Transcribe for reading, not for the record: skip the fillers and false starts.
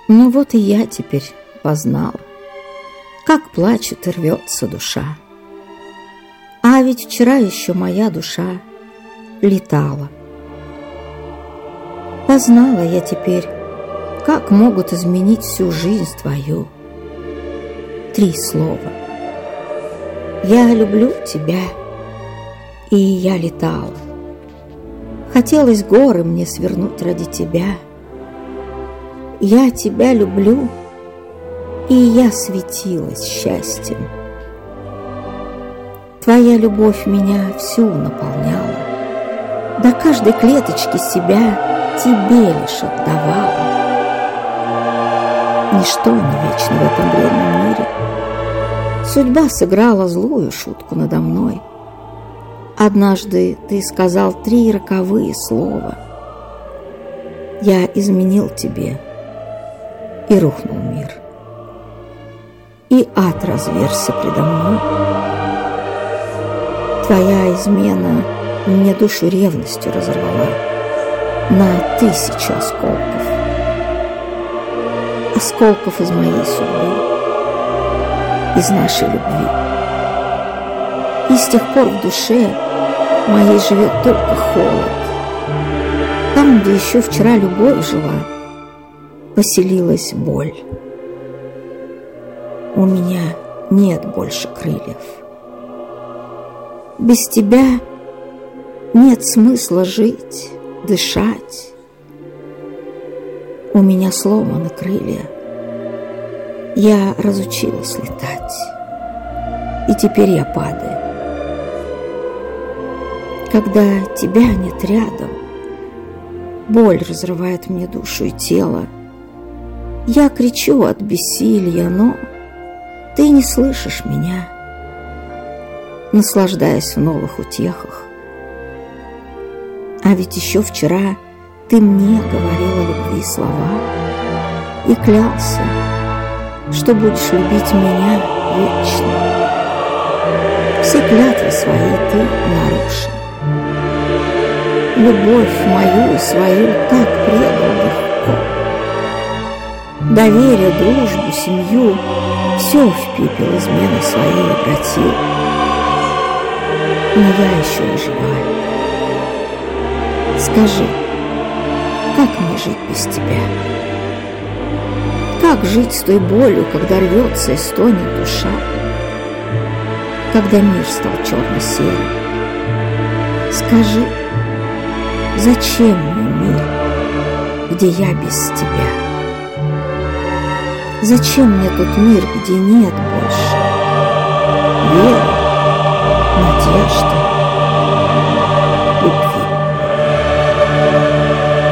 Ну вот и я теперь познала, как плачет и рвется душа. А ведь вчера еще моя душа летала. Познала я теперь, как могут изменить всю жизнь твою 3 слова. Я люблю тебя, и я летала. Хотелось горы мне свернуть ради тебя. Я тебя люблю, и я светилась счастьем. Твоя любовь меня всю наполняла, до каждой клеточки себя тебе лишь отдавала. Ничто не вечно в этом бредном мире. Судьба сыграла злую шутку надо мной. Однажды ты сказал 3 роковые слова. Я изменил тебе, и рухнул мир. И ад разверзся предо мной. Твоя измена мне душу ревностью разорвала на 1000 осколков. Осколков из моей судьбы, из нашей любви. И с тех пор в душе моей живет только холод. Там, где еще вчера любовь жила, поселилась боль. У меня нет больше крыльев. Без тебя нет смысла жить, дышать. У меня сломаны крылья. Я разучилась летать, и теперь я падаю. Когда тебя нет рядом, боль разрывает мне душу и тело. Я кричу от бессилия, но ты не слышишь меня, наслаждаясь в новых утехах. А ведь еще вчера ты мне говорил о любви слова и клялся, что будешь любить меня вечно. Все клятвы свои ты нарушил. Любовь мою и свою так предал легко. Доверие, дружбу, семью — все в пепел измены своей обратил. Но я еще не живая. Скажи, как мне жить без тебя? Как жить с той болью, когда рвется и стонет душа? Когда мир стал черно-серым? Скажи, зачем мне мир, где я без тебя? Зачем мне тот мир, где нет больше